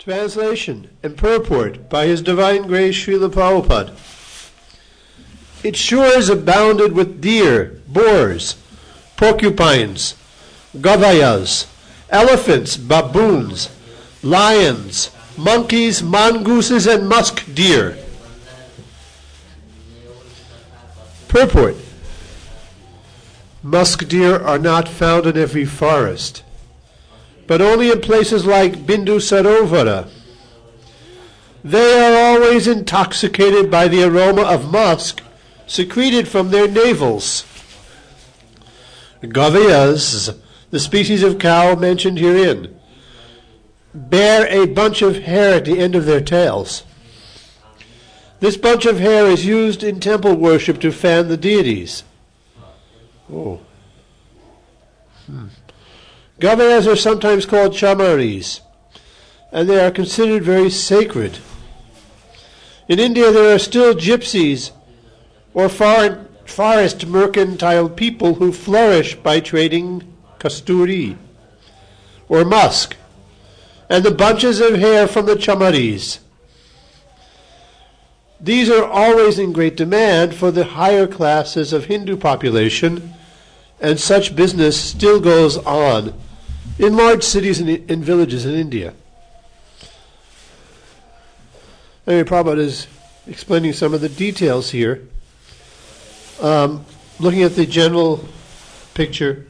Translation and purport by His Divine Grace Srila Prabhupada. Its shores abounded with deer, boars, porcupines, gavayas, elephants, baboons, lions, monkeys, mongooses, and musk deer. Purport. Musk deer are not found in every forest, but only in places like Bindu Sarovara. They are always intoxicated by the aroma of musk secreted from their navels. Gavayas, the species of cow mentioned herein, bear a bunch of hair at the end of their tails. This bunch of hair is used in temple worship to fan the deities. Gavayas are sometimes called chamaris, and they are considered very sacred. In India, there are still gypsies or forest mercantile people who flourish by trading kasturi, or musk, and the bunches of hair from the chamaris. These are always in great demand for the higher classes of Hindu population, and such business still goes on in large cities and in villages in India. Prabhupada is explaining some of the details here. Looking at the general picture,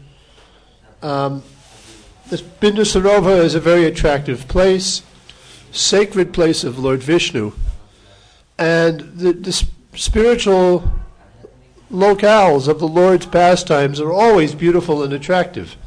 this Bindu Sarovara is a very attractive place, sacred place of Lord Vishnu, and the spiritual locales of the Lord's pastimes are always beautiful and attractive.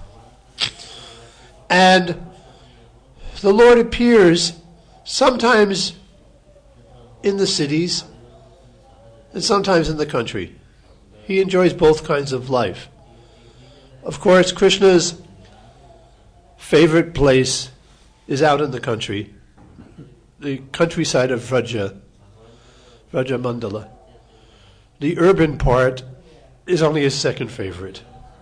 And the Lord appears sometimes in the cities and sometimes in the country. He enjoys both kinds of life. Of course, Krishna's favorite place is out in the country, the countryside of Vraja Mandala. The urban part is only his second favorite.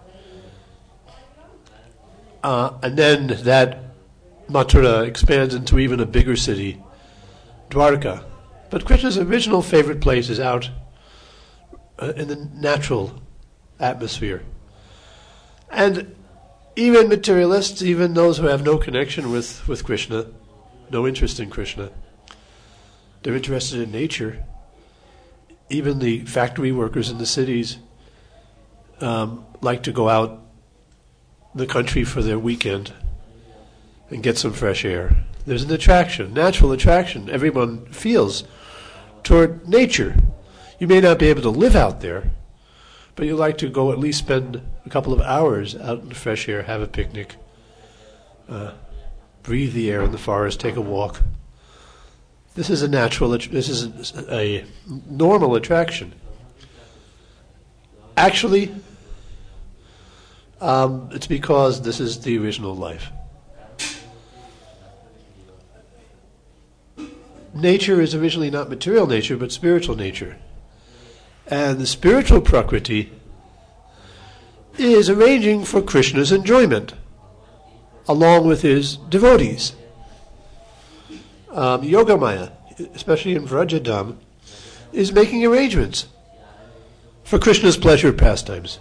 And then that Mathura expands into even a bigger city, Dwarka. But Krishna's original favorite place is out in the natural atmosphere. And even materialists, even those who have no connection with Krishna, no interest in Krishna, they're interested in nature. Even the factory workers in the cities like to go out in the country for their weekend and get some fresh air. There's an attraction, natural attraction everyone feels toward nature. You may not be able to live out there, but you like to go at least spend a couple of hours out in the fresh air, have a picnic, breathe the air in the forest, take a walk. This is a normal attraction. Actually, it's because this is the original life. Nature is originally not material nature, but spiritual nature. And the spiritual Prakriti is arranging for Krishna's enjoyment, along with his devotees. Yogamaya, especially in Vrajadam, is making arrangements for Krishna's pleasure pastimes.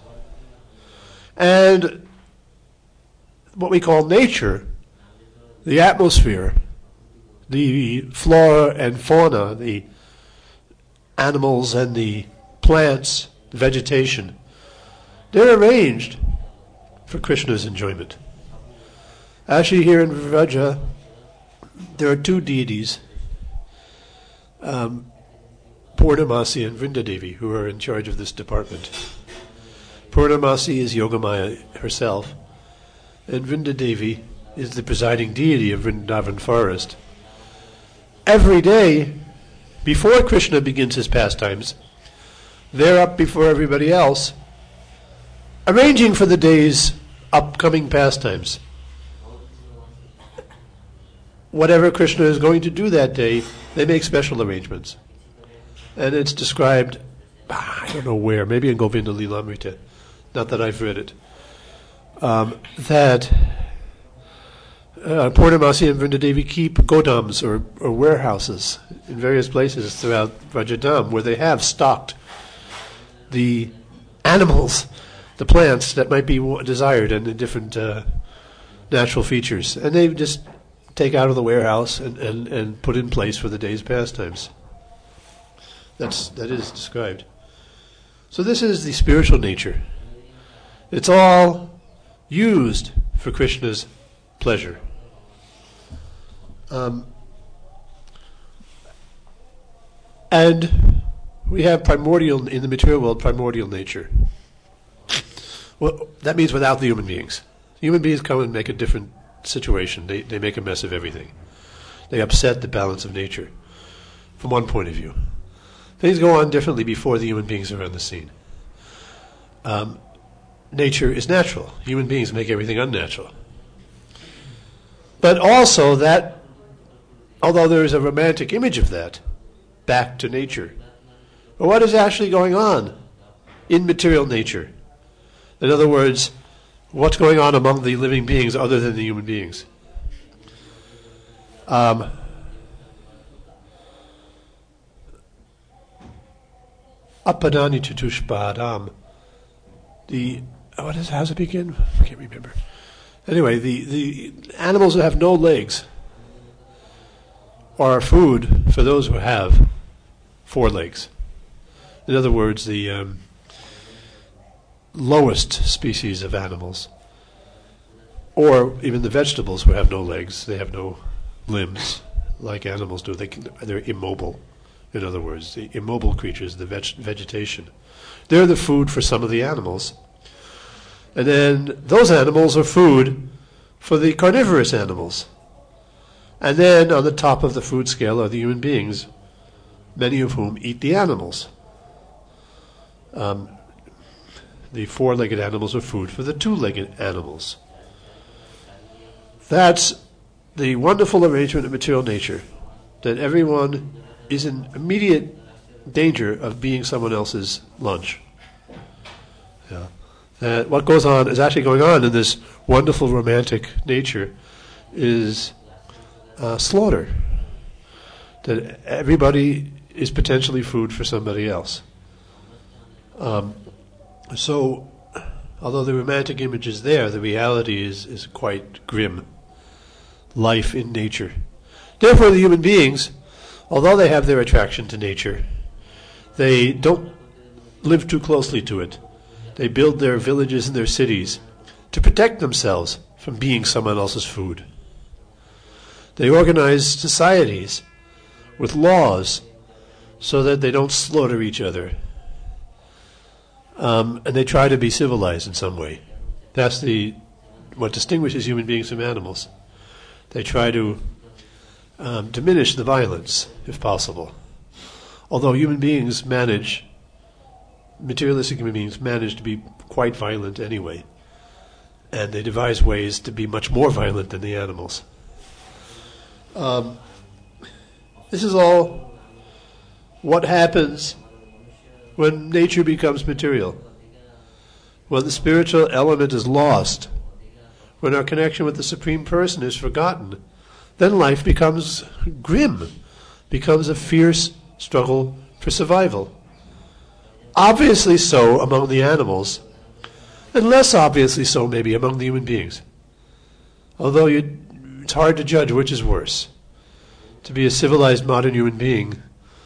And what we call nature, the atmosphere, the flora and fauna, the animals and the plants, the vegetation, they're arranged for Krishna's enjoyment. Actually, here in Vraja, there are two deities, Purnamasi and Vrindadevi, who are in charge of this department. Purnamasi is Yogamaya herself, and Vrindadevi is the presiding deity of Vrindavan forest. Every day, before Krishna begins his pastimes, they're up before everybody else, arranging for the day's upcoming pastimes. Whatever Krishna is going to do that day, they make special arrangements. And it's described, I don't know where, maybe in Govinda Lilamrita, not that I've read it, that Purnamasi and Vrindadevi keep godams or warehouses in various places throughout Rajadam where they have stocked the animals, the plants that might be desired and the different natural features. And they just take out of the warehouse and put in place for the day's pastimes. That is described. So this is the spiritual nature. It's all used for Krishna's pleasure. And we have primordial, in the material world, primordial nature. Well, that means without the human beings. Human beings come and make a different situation. They make a mess of everything. They upset the balance of nature from one point of view. Things go on differently before the human beings are on the scene. Nature is natural. Human beings make everything unnatural. But also that, although there is a romantic image of that, back to nature. But what is actually going on in material nature? In other words, what's going on among the living beings other than the human beings? Apadani chatushpadam. How's it begin? I can't remember. Anyway, the animals that have no legs are food for those who have 4 legs. In other words, the lowest species of animals, or even the vegetables who have no legs, they have no limbs like animals do. They're immobile. In other words, the immobile creatures, the vegetation. They're the food for some of the animals. And then those animals are food for the carnivorous animals. And then on the top of the food scale are the human beings, many of whom eat the animals. The 4-legged animals are food for the 2-legged animals. That's the wonderful arrangement of material nature, that everyone is in immediate danger of being someone else's lunch. Yeah. That what goes on is actually going on in this wonderful romantic nature is slaughter. That everybody is potentially food for somebody else. So, although the romantic image is there, the reality is quite grim. Life in nature. Therefore, the human beings, although they have their attraction to nature, they don't live too closely to it. They build their villages and their cities to protect themselves from being someone else's food. They organize societies with laws so that they don't slaughter each other. And they try to be civilized in some way. That's what distinguishes human beings from animals. They try to diminish the violence, if possible. Although materialistic human beings manage to be quite violent anyway. And they devise ways to be much more violent than the animals. This is all what happens when nature becomes material. When the spiritual element is lost, when our connection with the Supreme Person is forgotten, then life becomes grim, becomes a fierce struggle for survival. Obviously so among the animals, and less obviously so maybe among the human beings. Although it's hard to judge which is worse. To be a civilized modern human being,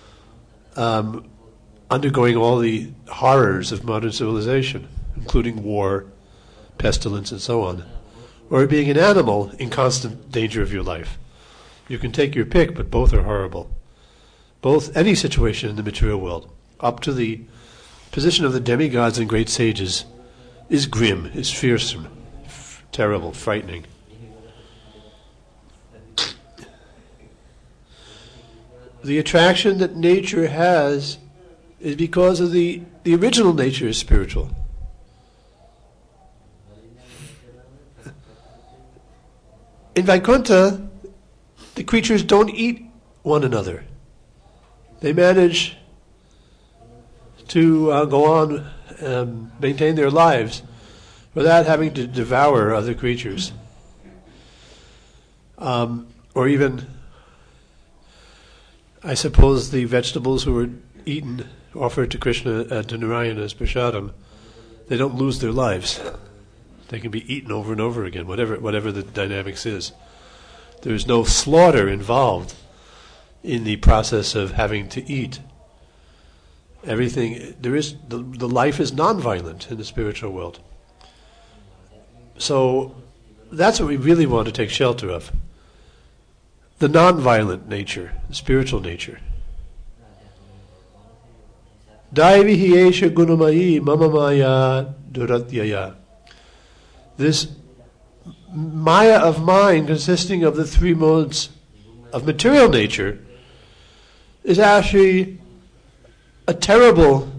undergoing all the horrors of modern civilization, including war, pestilence, and so on, or being an animal in constant danger of your life. You can take your pick, but both are horrible. Any situation in the material world, up to the position of the demigods and great sages, is grim, is fearsome, terrible, frightening. The attraction that nature has is because of the original nature is spiritual. In Vaikuntha, the creatures don't eat one another. They manage to go on and maintain their lives without having to devour other creatures. Or even, I suppose, the vegetables who were eaten, offered to Krishna and to Narayana as prasadam, they don't lose their lives. They can be eaten over and over again, whatever the dynamics is. There's no slaughter involved in the process of having to eat. Everything there is, the life is non-violent in the spiritual world. So that's what we really want to take shelter of. The non-violent nature, the spiritual nature. Daivihi esha gunamayi mama maya duratyaya. This maya of mind, consisting of the three modes of material nature, is actually a terrible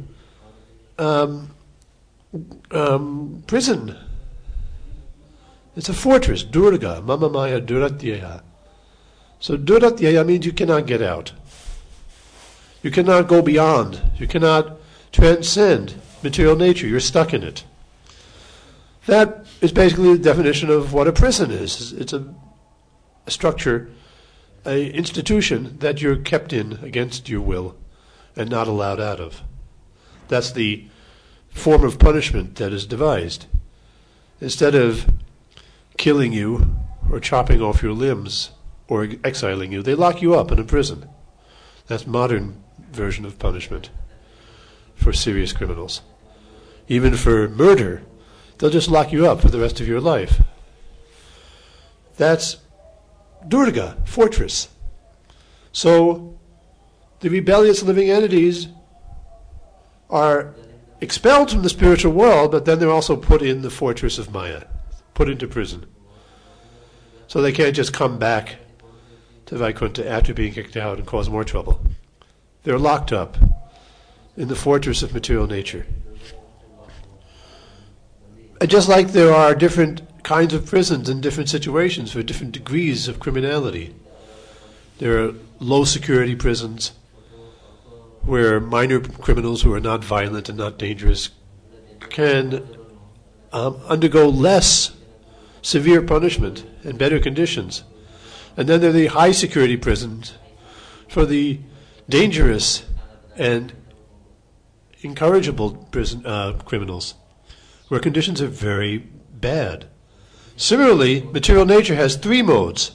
prison. It's a fortress, Durga, Mama Maya Duratyaya. So Duratyaya means you cannot get out. You cannot go beyond. You cannot transcend material nature. You're stuck in it. That is basically the definition of what a prison is. It's a structure, an institution that you're kept in against your will and not allowed out of. That's the form of punishment that is devised. Instead of killing you or chopping off your limbs or exiling you, they lock you up in a prison. That's modern version of punishment for serious criminals. Even for murder, they'll just lock you up for the rest of your life. That's Durga, fortress. So the rebellious living entities are expelled from the spiritual world, but then they're also put in the fortress of Maya, put into prison. So they can't just come back to Vaikuntha after being kicked out and cause more trouble. They're locked up in the fortress of material nature. And just like there are different kinds of prisons in different situations for different degrees of criminality. There are low security prisons where minor criminals who are not violent and not dangerous can undergo less severe punishment and better conditions. And then there are the high security prisons for the dangerous and incorrigible criminals, where conditions are very bad. Similarly, material nature has three modes.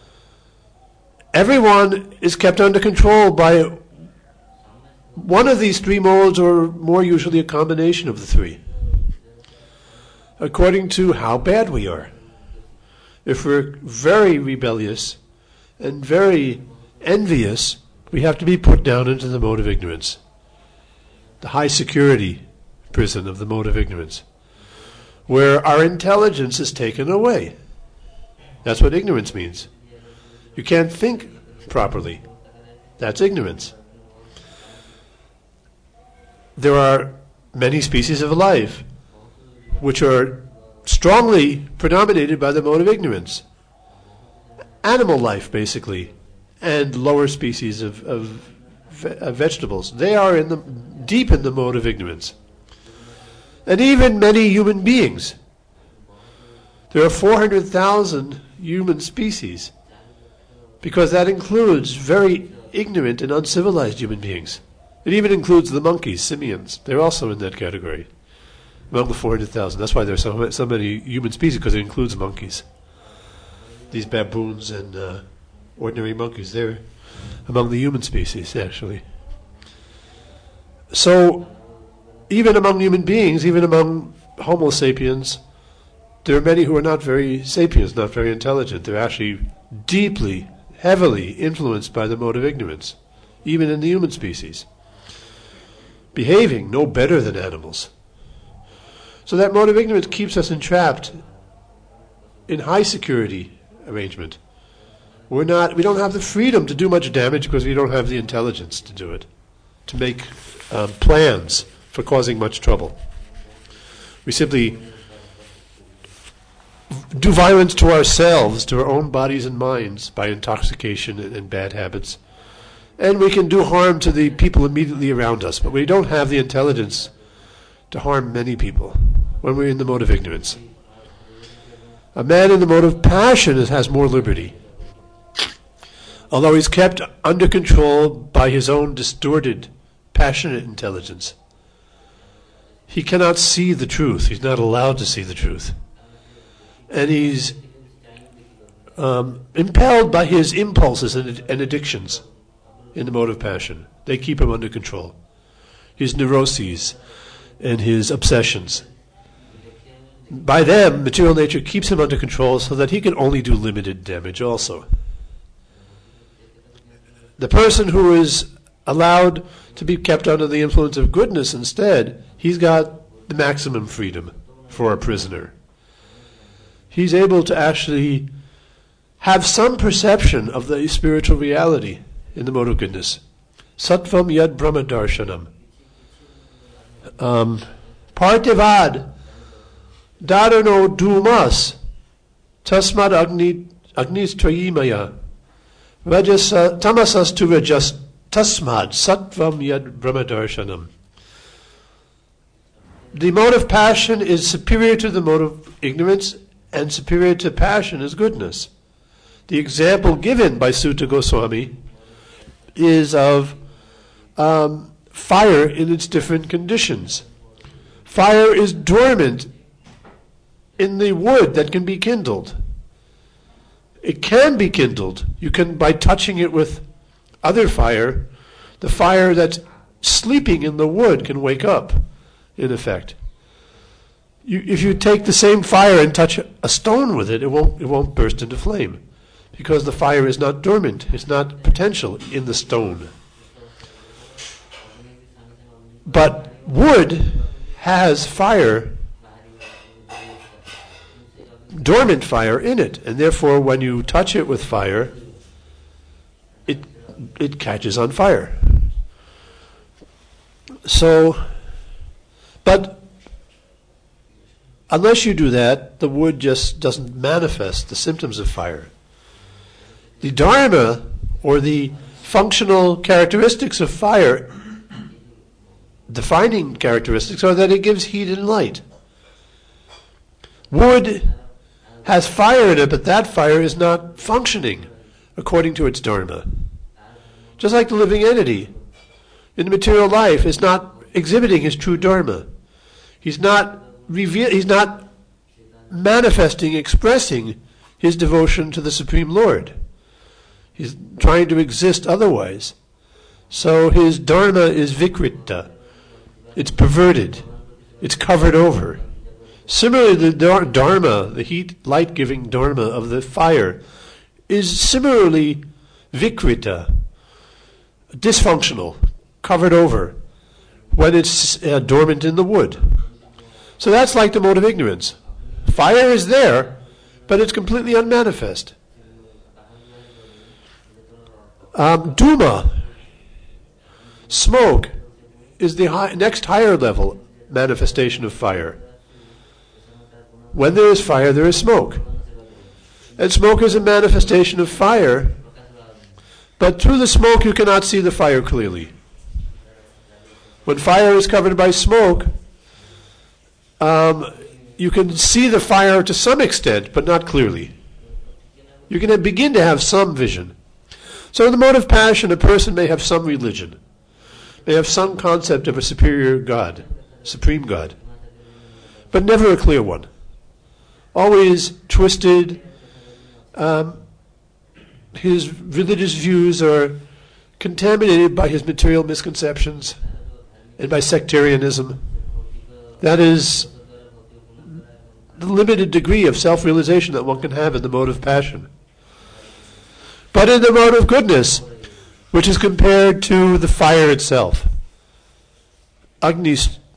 Everyone is kept under control by one of these three modes, or more usually a combination of the three, according to how bad we are. If we're very rebellious and very envious, we have to be put down into the mode of ignorance, the high security prison of the mode of ignorance, where our intelligence is taken away. That's what ignorance means. You can't think properly. That's ignorance. There are many species of life which are strongly predominated by the mode of ignorance. Animal life, basically, and lower species of vegetables. They are deep in the mode of ignorance. And even many human beings. There are 400,000 human species, because that includes very ignorant and uncivilized human beings. It even includes the monkeys, simians. They're also in that category, among the 400,000. That's why there are so many human species, because it includes monkeys. These baboons and ordinary monkeys, they're among the human species, actually. So, even among human beings, even among Homo sapiens, there are many who are not very sapiens, not very intelligent. They're actually deeply, heavily influenced by the mode of ignorance, even in the human species, behaving no better than animals. So that mode of ignorance keeps us entrapped in high security arrangement. We don't have the freedom to do much damage because we don't have the intelligence to do it, to make plans for causing much trouble. We simply do violence to ourselves, to our own bodies and minds, by intoxication and bad habits. And we can do harm to the people immediately around us, but we don't have the intelligence to harm many people when we're in the mode of ignorance. A man in the mode of passion has more liberty, although he's kept under control by his own distorted, passionate intelligence. He cannot see the truth. He's not allowed to see the truth. And he's impelled by his impulses and addictions in the mode of passion. They keep him under control. His neuroses and his obsessions. By them, material nature keeps him under control so that he can only do limited damage also. The person who is allowed to be kept under the influence of goodness instead, he's got the maximum freedom for a prisoner. He's able to actually have some perception of the spiritual reality in the mode of goodness. Sattvam yad brahma darshanam. Partivad darano dumas tasmad agnis trayimaya rajas tamasas tu rajas tasmad sattvam yad brahma darshanam. The mode of passion is superior to the mode of ignorance, and superior to passion is goodness. The example given by Sutta Goswami is of fire in its different conditions. Fire is dormant in the wood that can be kindled. It can be kindled. You can, by touching it with other fire, the fire that's sleeping in the wood can wake up, in effect. If you take the same fire and touch a stone with it, it won't burst into flame, because the fire is not dormant, it's not potential in the stone. But wood has fire, dormant fire in it, and therefore when you touch it with fire, it catches on fire. So, but unless you do that, the wood just doesn't manifest the symptoms of fire. The dharma, or the functional characteristics of fire, defining characteristics, are that it gives heat and light. Wood has fire in it, but that fire is not functioning according to its dharma. Just like the living entity in the material life is not exhibiting his true dharma. He's not manifesting, expressing his devotion to the Supreme Lord. He's trying to exist otherwise. So his dharma is vikrita. It's perverted. It's covered over. Similarly, the dharma, the heat, light-giving dharma of the fire, is similarly vikrita, dysfunctional, covered over, when it's dormant in the wood. So that's like the mode of ignorance. Fire is there, but it's completely unmanifest. Duma, smoke, is the next higher level manifestation of fire. When there is fire, there is smoke. And smoke is a manifestation of fire, but through the smoke you cannot see the fire clearly. When fire is covered by smoke, you can see the fire to some extent, but not clearly. You can begin to have some vision. So in the mode of passion, a person may have some religion, may have some concept of a superior God, supreme God, but never a clear one. Always twisted. His religious views are contaminated by his material misconceptions and by sectarianism. That is the limited degree of self-realization that one can have in the mode of passion. But in the mode of goodness, which is compared to the fire itself, Agnis,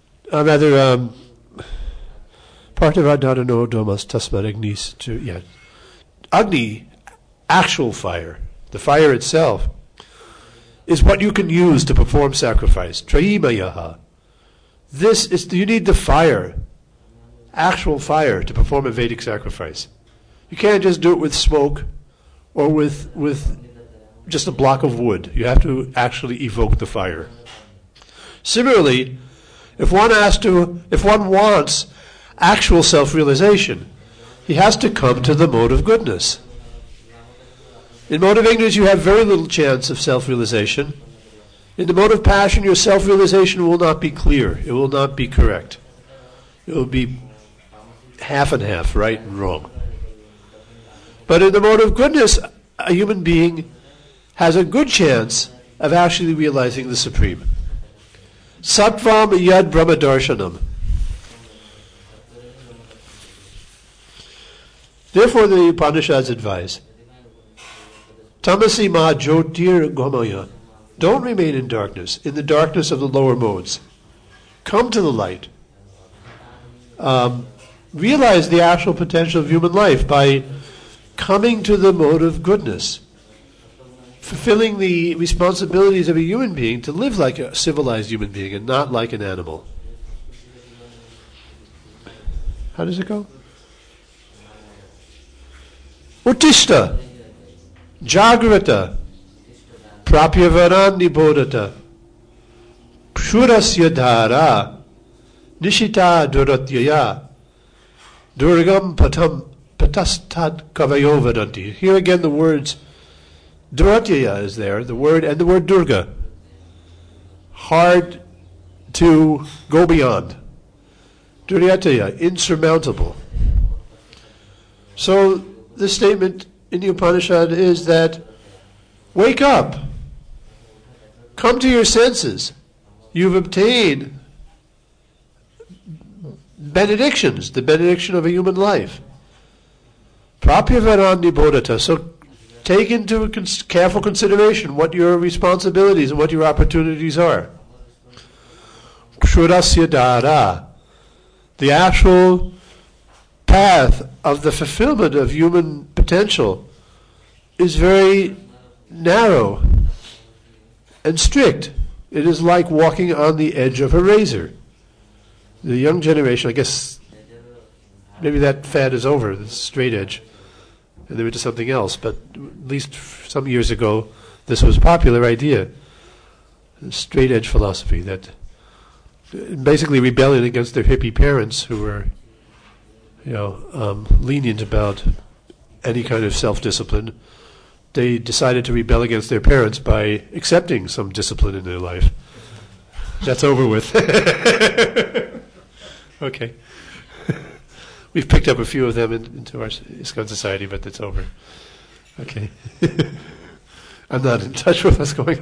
Partivadadano domas tasmad agnis, Agni, actual fire, the fire itself, is what you can use to perform sacrifice. Trayimayaha. You need the fire, actual fire, to perform a Vedic sacrifice. You can't just do it with smoke or with just a block of wood. You have to actually evoke the fire. Similarly, if one wants actual self-realization, he has to come to the mode of goodness. In mode of ignorance, you have very little chance of self-realization. In the mode of passion, your self-realization will not be clear. It will not be correct. It will be half and half, right and wrong. But in the mode of goodness, a human being has a good chance of actually realizing the Supreme. Sattvam yad brahmadarshanam. Therefore, the Upanishads advise, Tamasi ma jyotir gamaya. Don't remain in darkness, in the darkness of the lower modes. Come to the light. Realize the actual potential of human life by coming to the mode of goodness, fulfilling the responsibilities of a human being to live like a civilized human being and not like an animal. How does it go? Uttishta, Jagrata, Prapyavarani Bodhata, Shurasya Dhara, Nishita Duratyaya, Durgam Patam Patastad Kavayo Vadanti. Here again the words Duratyaya is there, the word, and the word Durga. Hard to go beyond. Duratyaya, insurmountable. So the statement in the Upanishad is that wake up, come to your senses. You've obtained benedictions, the benediction of a human life. Prapyavarani bodhata. So take into careful consideration what your responsibilities and what your opportunities are. Kshurasya dara. The actual path of the fulfillment of human potential is very narrow and strict. It is like walking on the edge of a razor. The young generation, I guess, maybe that fad is over, the straight edge, and they're into something else. But at least some years ago, this was a popular idea, the straight edge philosophy, that basically rebelling against their hippie parents who were, lenient about any kind of self-discipline. They decided to rebel against their parents by accepting some discipline in their life. That's over with. Okay. We've picked up a few of them into our ISKCON society, but it's over. Okay. I'm not in touch with what's going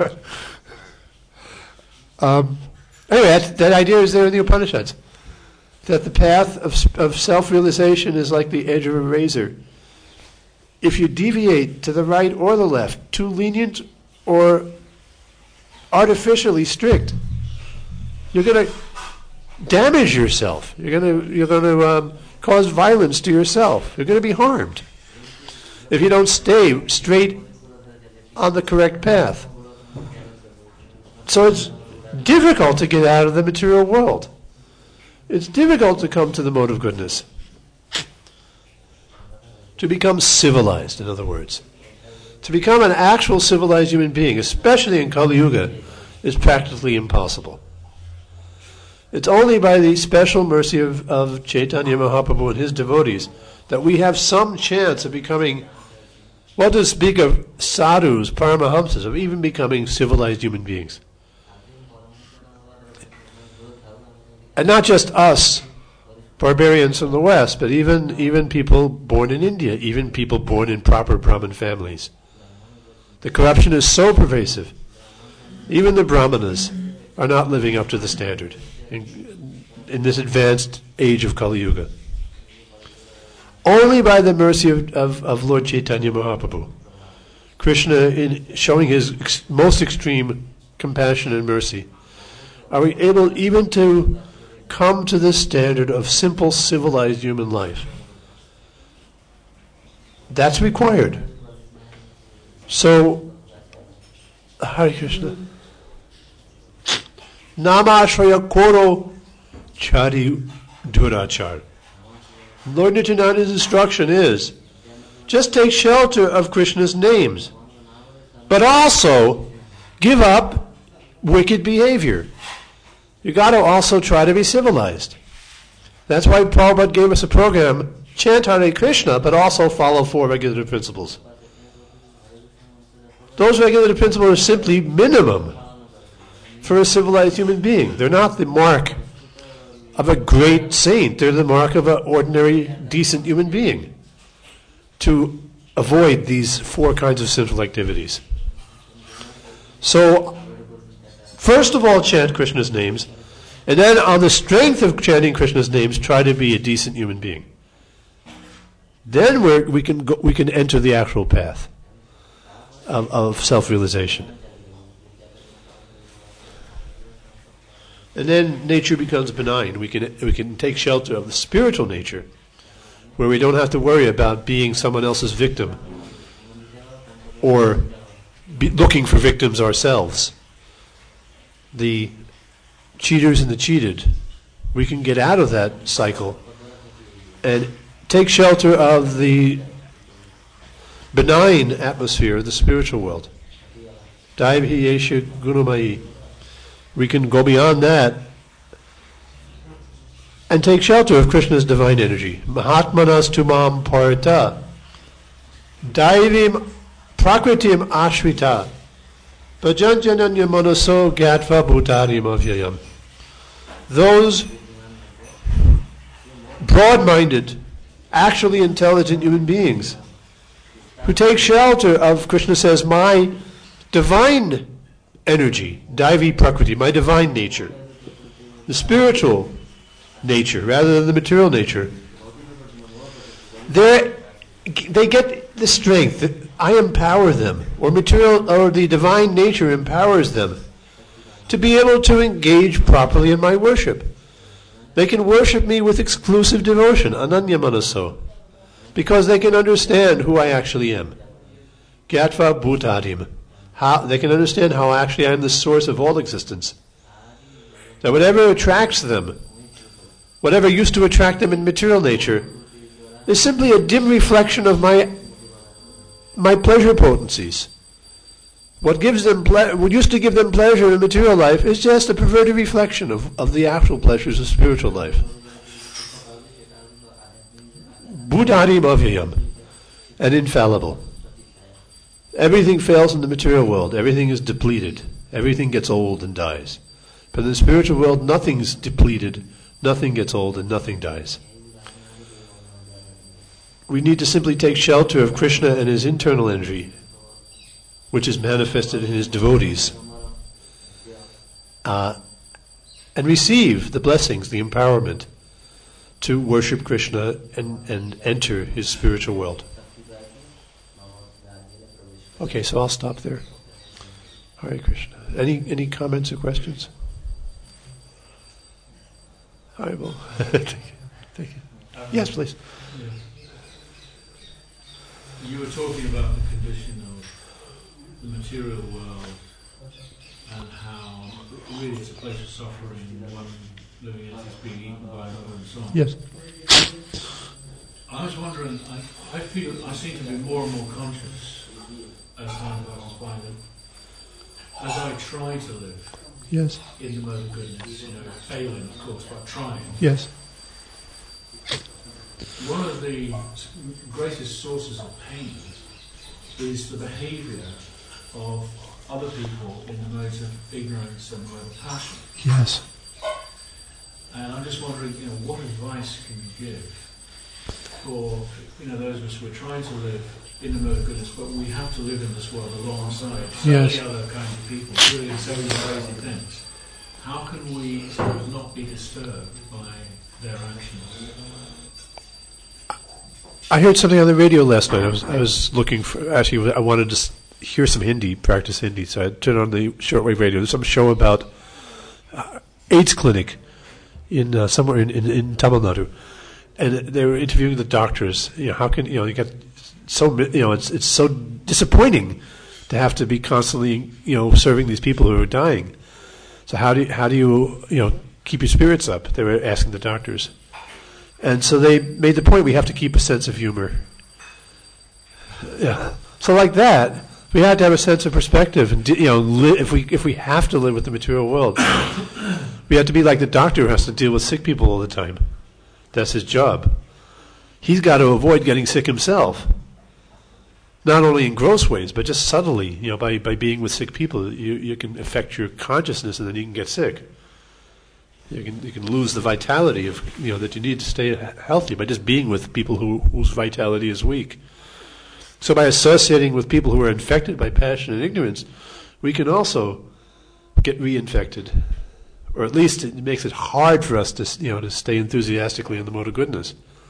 on. Anyway, that idea is there in the Upanishads, that the path of self-realization is like the edge of a razor. If you deviate to the right or the left, too lenient or artificially strict, you're going to damage yourself. You're going to cause violence to yourself. You're going to be harmed if you don't stay straight on the correct path. So it's difficult to get out of the material world. It's difficult to come to the mode of goodness. To become civilized, in other words. To become an actual civilized human being, especially in Kali Yuga, is practically impossible. It's only by the special mercy of Chaitanya Mahaprabhu and his devotees that we have some chance of becoming, well, to speak of sadhus, paramahamsas, of even becoming civilized human beings. And not just us, barbarians from the West, but even people born in India, even people born in proper Brahmin families. The corruption is so pervasive. Even the Brahmanas are not living up to the standard in this advanced age of Kali Yuga. Only by the mercy of Lord Chaitanya Mahaprabhu, Krishna, in showing his most extreme compassion and mercy, are we able even to come to this standard of simple, civilized human life. That's required. So, Hare Krishna. Namashraya Koro Chari Durachar. Lord Nityananda's instruction is, just take shelter of Krishna's names, but also give up wicked behavior. You got to also try to be civilized. That's why Prabhupada gave us a program, chant Hare Krishna, but also follow 4 regulative principles. Those regulative principles are simply minimum for a civilized human being. They're not the mark of a great saint. They're the mark of an ordinary, decent human being to avoid these 4 kinds of sinful activities. So, first of all, chant Krishna's names, and then on the strength of chanting Krishna's names, try to be a decent human being. Then we can enter the actual path of self-realization. And then nature becomes benign. We can take shelter of the spiritual nature, where we don't have to worry about being someone else's victim or looking for victims ourselves. The cheaters and the cheated, we can get out of that cycle and take shelter of the benign atmosphere of the spiritual world. Daibhi Yesha Gunamayi. We can go beyond that and take shelter of Krishna's divine energy. Mahatmanas tumam parita. Daivim prakritim ashrita. Bhajanjananya manaso gatva bhutarim avyayam. Those broad-minded, actually intelligent human beings who take shelter of, Krishna says, my divine energy, Daivi Prakriti, my divine nature, the spiritual nature rather than the material nature. They get the strength. I empower them, or the divine nature empowers them to be able to engage properly in my worship. They can worship me with exclusive devotion, ananya manaso, because they can understand who I actually am. Gyatva bhutadim. They can understand how actually I am the source of all existence. That whatever attracts them, whatever used to attract them in material nature, is simply a dim reflection of my pleasure potencies. What used to give them pleasure in material life is just a perverted reflection of the actual pleasures of spiritual life. Bhutarim avyayam, and infallible. Everything fails in the material world. Everything is depleted. Everything gets old and dies. But in the spiritual world, nothing's depleted, nothing gets old, and nothing dies. We need to simply take shelter of Krishna and his internal energy, which is manifested in his devotees, and receive the blessings, the empowerment to worship Krishna and enter his spiritual world. Okay, so I'll stop there. Hare Krishna. Any comments or questions? Haribo. Thank you. Yes, please. Yes. You were talking about the condition of the material world and how really it's a place of suffering, one living as it's being eaten by another and so on. Yes. I was wondering, I feel I seem to be more and more conscious as time passes by that as I try to live Yes. in the mode of goodness, failing of course, but trying. Yes. One of the greatest sources of pain is the behaviour of other people in the modes of ignorance and the mode of passion. Yes. And I'm just wondering, what advice can you give for, those of us who are trying to live in the mode of goodness, but we have to live in this world alongside so many other kinds of people doing so many crazy things. How can we sort of not be disturbed by their actions? I heard something on the radio last night. I was looking for, actually, I wanted to hear some Hindi, practice Hindi, so I turned on the shortwave radio. There's some show about AIDS clinic in somewhere in Tamil Nadu, and they were interviewing the doctors. How can you get so it's so disappointing to have to be constantly serving these people who are dying. So how do you keep your spirits up? They were asking the doctors. And so they made the point we have to keep a sense of humor. Yeah. So like that, we had to have a sense of perspective, and if we have to live with the material world, we have to be like the doctor who has to deal with sick people all the time. That's his job. He's got to avoid getting sick himself. not only in gross ways, but just subtly, by being with sick people, you can affect your consciousness, and then you can get sick. You can lose the vitality of that you need to stay healthy by just being with people whose vitality is weak. So by associating with people who are infected by passion and ignorance, we can also get reinfected, or at least it makes it hard for us to stay enthusiastically in the mode of goodness.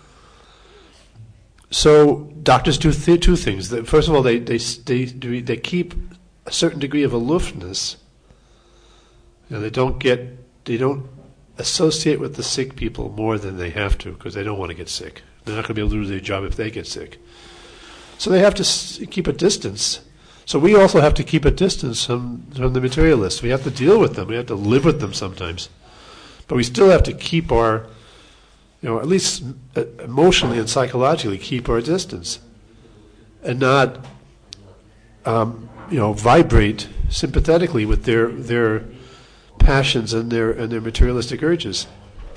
So doctors do two things. First of all, they keep a certain degree of aloofness. They don't associate with the sick people more than they have to, because they don't want to get sick. They're not going to be able to do their job if they get sick. So they have to keep a distance. So we also have to keep a distance from the materialists. We have to deal with them. We have to live with them sometimes. But we still have to keep our, at least emotionally and psychologically, keep our distance. And not, vibrate sympathetically with their passions and their materialistic urges.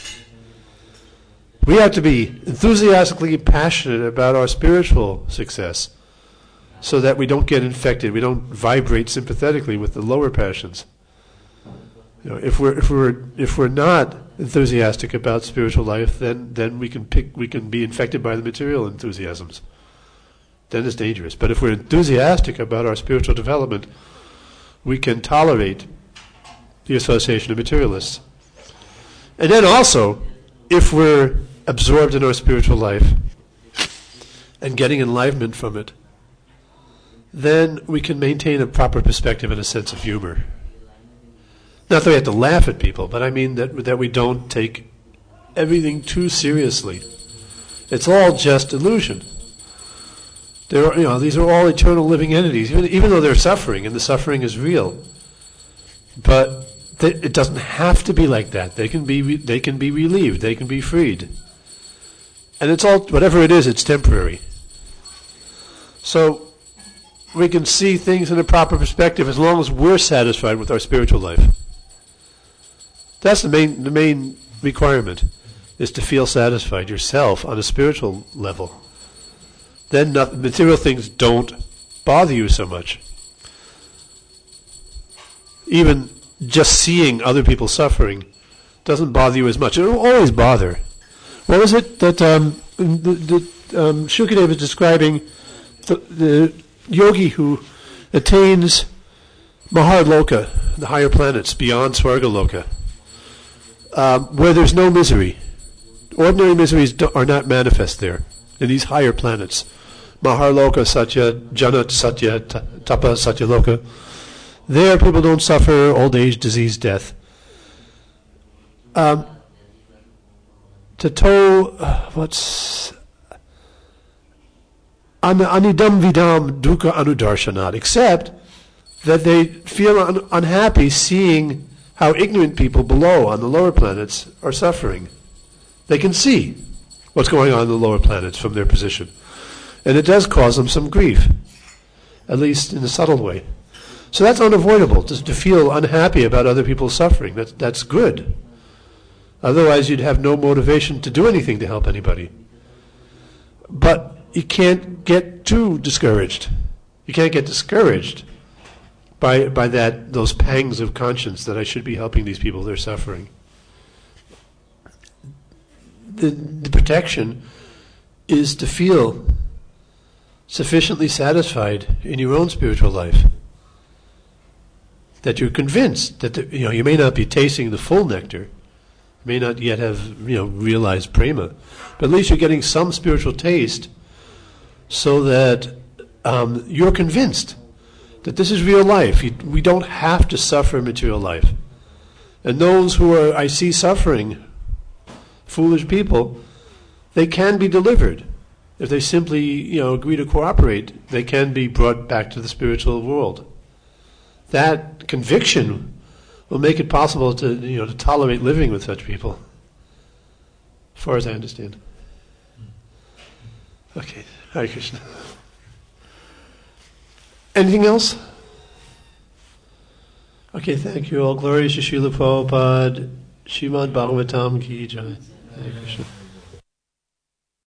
We have to be enthusiastically passionate about our spiritual success, so that we don't get infected. We don't vibrate sympathetically with the lower passions. If we're not enthusiastic about spiritual life, then we can be infected by the material enthusiasms. Then it's dangerous. But if we're enthusiastic about our spiritual development, we can tolerate the association of materialists. And then also, if we're absorbed in our spiritual life and getting enlightenment from it, then we can maintain a proper perspective and a sense of humor. Not that we have to laugh at people, but I mean that we don't take everything too seriously. It's all just illusion. These are all eternal living entities, even though they're suffering, and the suffering is real. But it doesn't have to be like that. They can be relieved. They can be freed. And it's all, whatever it is, it's temporary. So we can see things in a proper perspective as long as we're satisfied with our spiritual life. That's the main requirement, is to feel satisfied yourself on a spiritual level. Then material things don't bother you so much. Even just seeing other people suffering doesn't bother you as much. It will always bother. What was it that Shukadeva is describing? The yogi who attains Maharloka, the higher planets, beyond Swargaloka, where there's no misery. Ordinary miseries are not manifest there, in these higher planets. Maharloka, Satya, Janat, Satya, Tapa, Satyaloka. There people don't suffer old age, disease, death. Anidam vidam dukkha anudarshanat, except that they feel unhappy seeing how ignorant people below on the lower planets are suffering. They can see what's going on in the lower planets from their position. And it does cause them some grief, at least in a subtle way. So that's unavoidable, to feel unhappy about other people's suffering. That's good. Otherwise you'd have no motivation to do anything to help anybody. But you can't get too discouraged. You can't get discouraged by those pangs of conscience that I should be helping these people, they're suffering. The protection is to feel sufficiently satisfied in your own spiritual life, that you're convinced that you may not be tasting the full nectar, may not yet have realized prema, but at least you're getting some spiritual taste, so that you're convinced that this is real life. We don't have to suffer material life. And those who I see suffering, foolish people, they can be delivered. If they simply agree to cooperate, they can be brought back to the spiritual world. That conviction will make it possible to tolerate living with such people, as far as I understand. Okay, Hare Krishna. Anything else? Okay, thank you all. Glory to Srila Prabhupada. Srimad Bhagavatam Ki Jai. Hare Krishna.